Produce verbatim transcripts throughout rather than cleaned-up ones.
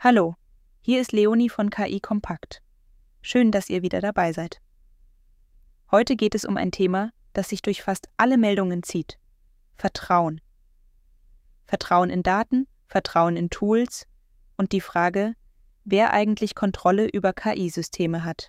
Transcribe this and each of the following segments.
Hallo, hier ist Leonie von K I Kompakt. Schön, dass ihr wieder dabei seid. Heute geht es um ein Thema, das sich durch fast alle Meldungen zieht: Vertrauen. Vertrauen in Daten, Vertrauen in Tools und die Frage, wer eigentlich Kontrolle über K I-Systeme hat.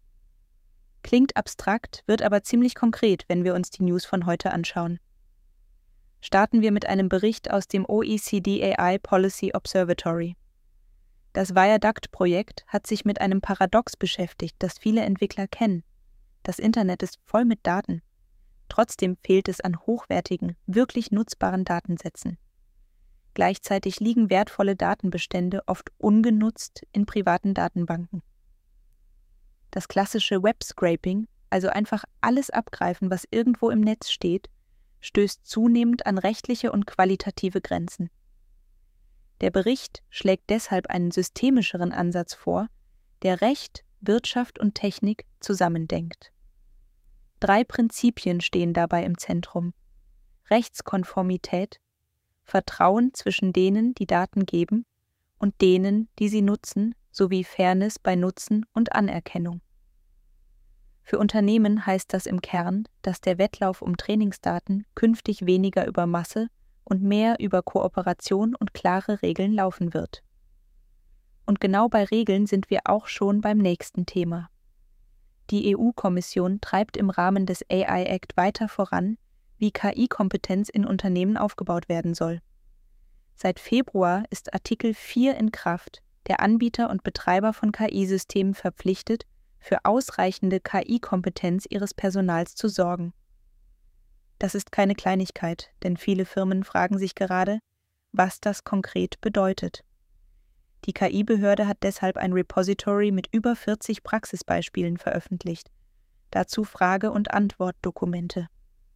Klingt abstrakt, wird aber ziemlich konkret, wenn wir uns die News von heute anschauen. Starten wir mit einem Bericht aus dem O E C D A I Policy Observatory. Das Viaduct-Projekt hat sich mit einem Paradox beschäftigt, das viele Entwickler kennen. Das Internet ist voll mit Daten. Trotzdem fehlt es an hochwertigen, wirklich nutzbaren Datensätzen. Gleichzeitig liegen wertvolle Datenbestände oft ungenutzt in privaten Datenbanken. Das klassische Web-Scraping, also einfach alles abgreifen, was irgendwo im Netz steht, stößt zunehmend an rechtliche und qualitative Grenzen. Der Bericht schlägt deshalb einen systemischeren Ansatz vor, der Recht, Wirtschaft und Technik zusammendenkt. Drei Prinzipien stehen dabei im Zentrum: Rechtskonformität, Vertrauen zwischen denen, die Daten geben, und denen, die sie nutzen, sowie Fairness bei Nutzen und Anerkennung. Für Unternehmen heißt das im Kern, dass der Wettlauf um Trainingsdaten künftig weniger über Masse und mehr über Kooperation und klare Regeln laufen wird. Und genau bei Regeln sind wir auch schon beim nächsten Thema. Die E U-Kommission treibt im Rahmen des A I Act weiter voran, wie K I-Kompetenz in Unternehmen aufgebaut werden soll. Seit Februar ist Artikel vier in Kraft, der Anbieter und Betreiber von K I-Systemen verpflichtet, für ausreichende K I-Kompetenz ihres Personals zu sorgen. Das ist keine Kleinigkeit, denn viele Firmen fragen sich gerade, was das konkret bedeutet. Die K I-Behörde hat deshalb ein Repository mit über vierzig Praxisbeispielen veröffentlicht, dazu Frage- und Antwortdokumente.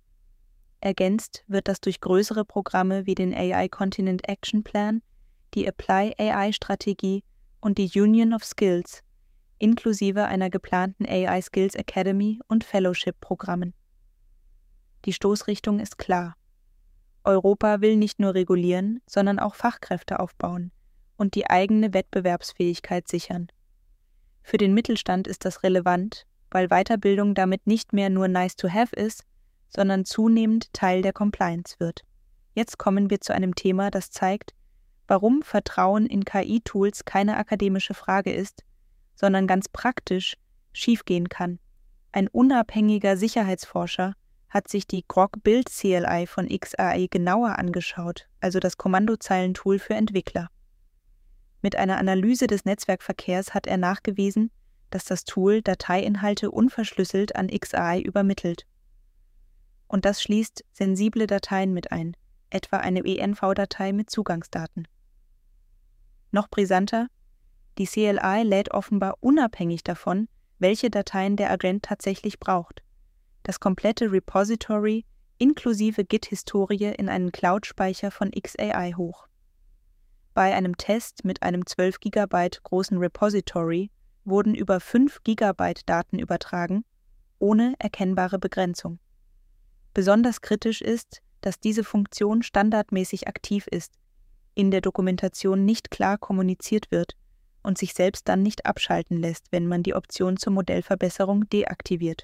Ergänzt wird das durch größere Programme wie den A I Continent Action Plan, die Apply A I-Strategie und die Union of Skills, inklusive einer geplanten A I Skills Academy und Fellowship-Programmen. Die Stoßrichtung ist klar. Europa will nicht nur regulieren, sondern auch Fachkräfte aufbauen und die eigene Wettbewerbsfähigkeit sichern. Für den Mittelstand ist das relevant, weil Weiterbildung damit nicht mehr nur nice to have ist, sondern zunehmend Teil der Compliance wird. Jetzt kommen wir zu einem Thema, das zeigt, warum Vertrauen in K I-Tools keine akademische Frage ist, sondern ganz praktisch schiefgehen kann. Ein unabhängiger Sicherheitsforscher hat sich die Grok Build C L I von X A I genauer angeschaut, also das Kommandozeilentool für Entwickler. Mit einer Analyse des Netzwerkverkehrs hat er nachgewiesen, dass das Tool Dateiinhalte unverschlüsselt an X A I übermittelt. Und das schließt sensible Dateien mit ein, etwa eine E N V-Datei mit Zugangsdaten. Noch brisanter: Die C L I lädt offenbar unabhängig davon, welche Dateien der Agent tatsächlich braucht, das komplette Repository inklusive Git-Historie in einen Cloud-Speicher von X A I hoch. Bei einem Test mit einem zwölf Gigabyte großen Repository wurden über fünf Gigabyte Daten übertragen, ohne erkennbare Begrenzung. Besonders kritisch ist, dass diese Funktion standardmäßig aktiv ist, in der Dokumentation nicht klar kommuniziert wird und sich selbst dann nicht abschalten lässt, wenn man die Option zur Modellverbesserung deaktiviert.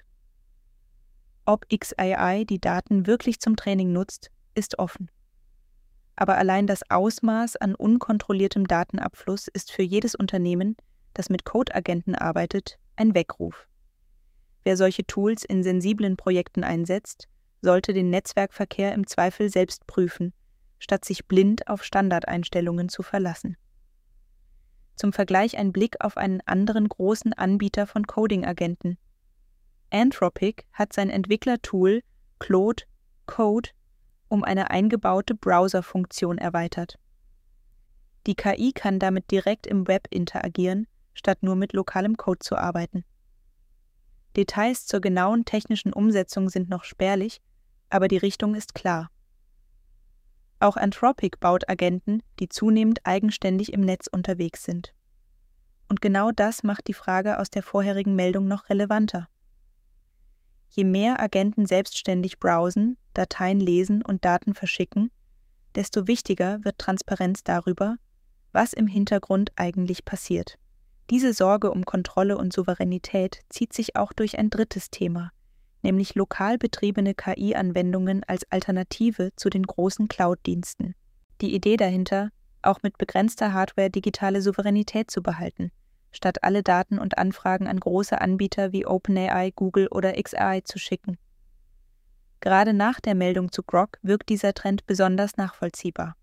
Ob X A I die Daten wirklich zum Training nutzt, ist offen. Aber allein das Ausmaß an unkontrolliertem Datenabfluss ist für jedes Unternehmen, das mit Codeagenten arbeitet, ein Weckruf. Wer solche Tools in sensiblen Projekten einsetzt, sollte den Netzwerkverkehr im Zweifel selbst prüfen, statt sich blind auf Standardeinstellungen zu verlassen. Zum Vergleich ein Blick auf einen anderen großen Anbieter von Coding-Agenten. Anthropic hat sein Entwicklertool Claude Code um eine eingebaute Browser-Funktion erweitert. Die K I kann damit direkt im Web interagieren, statt nur mit lokalem Code zu arbeiten. Details zur genauen technischen Umsetzung sind noch spärlich, aber die Richtung ist klar. Auch Anthropic baut Agenten, die zunehmend eigenständig im Netz unterwegs sind. Und genau das macht die Frage aus der vorherigen Meldung noch relevanter. Je mehr Agenten selbstständig browsen, Dateien lesen und Daten verschicken, desto wichtiger wird Transparenz darüber, was im Hintergrund eigentlich passiert. Diese Sorge um Kontrolle und Souveränität zieht sich auch durch ein drittes Thema, nämlich lokal betriebene K I-Anwendungen als Alternative zu den großen Cloud-Diensten. Die Idee dahinter, auch mit begrenzter Hardware digitale Souveränität zu behalten, statt alle Daten und Anfragen an große Anbieter wie OpenAI, Google oder X A I zu schicken. Gerade nach der Meldung zu Grok wirkt dieser Trend besonders nachvollziehbar.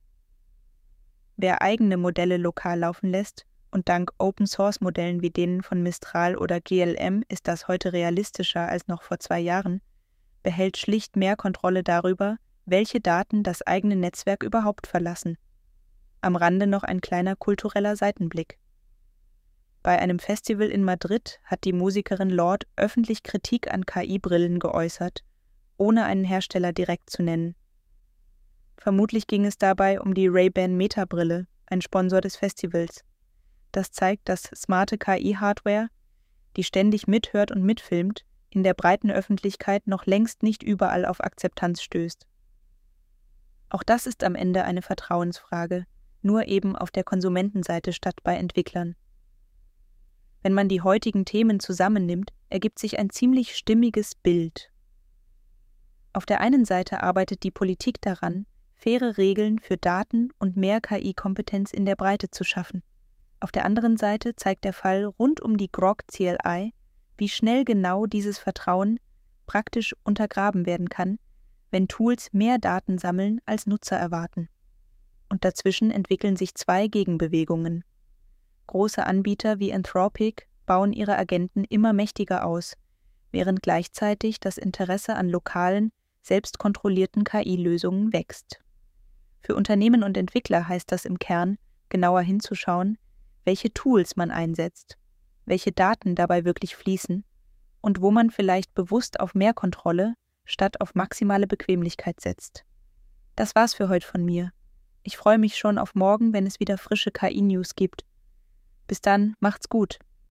Wer eigene Modelle lokal laufen lässt, und dank Open-Source-Modellen wie denen von Mistral oder G L M ist das heute realistischer als noch vor zwei Jahren, behält schlicht mehr Kontrolle darüber, welche Daten das eigene Netzwerk überhaupt verlassen. Am Rande noch ein kleiner kultureller Seitenblick. Bei einem Festival in Madrid hat die Musikerin Lorde öffentlich Kritik an K I-Brillen geäußert, ohne einen Hersteller direkt zu nennen. Vermutlich ging es dabei um die Ray-Ban Meta-Brille, ein Sponsor des Festivals. Das zeigt, dass smarte K I-Hardware, die ständig mithört und mitfilmt, in der breiten Öffentlichkeit noch längst nicht überall auf Akzeptanz stößt. Auch das ist am Ende eine Vertrauensfrage, nur eben auf der Konsumentenseite statt bei Entwicklern. Wenn man die heutigen Themen zusammennimmt, ergibt sich ein ziemlich stimmiges Bild. Auf der einen Seite arbeitet die Politik daran, faire Regeln für Daten und mehr K I-Kompetenz in der Breite zu schaffen. Auf der anderen Seite zeigt der Fall rund um die Grok C L I, wie schnell genau dieses Vertrauen praktisch untergraben werden kann, wenn Tools mehr Daten sammeln, als Nutzer erwarten. Und dazwischen entwickeln sich zwei Gegenbewegungen. Große Anbieter wie Anthropic bauen ihre Agenten immer mächtiger aus, während gleichzeitig das Interesse an lokalen, selbstkontrollierten K I-Lösungen wächst. Für Unternehmen und Entwickler heißt das im Kern, genauer hinzuschauen, welche Tools man einsetzt, welche Daten dabei wirklich fließen und wo man vielleicht bewusst auf mehr Kontrolle statt auf maximale Bequemlichkeit setzt. Das war's für heute von mir. Ich freue mich schon auf morgen, wenn es wieder frische K I-News gibt. Bis dann, macht's gut.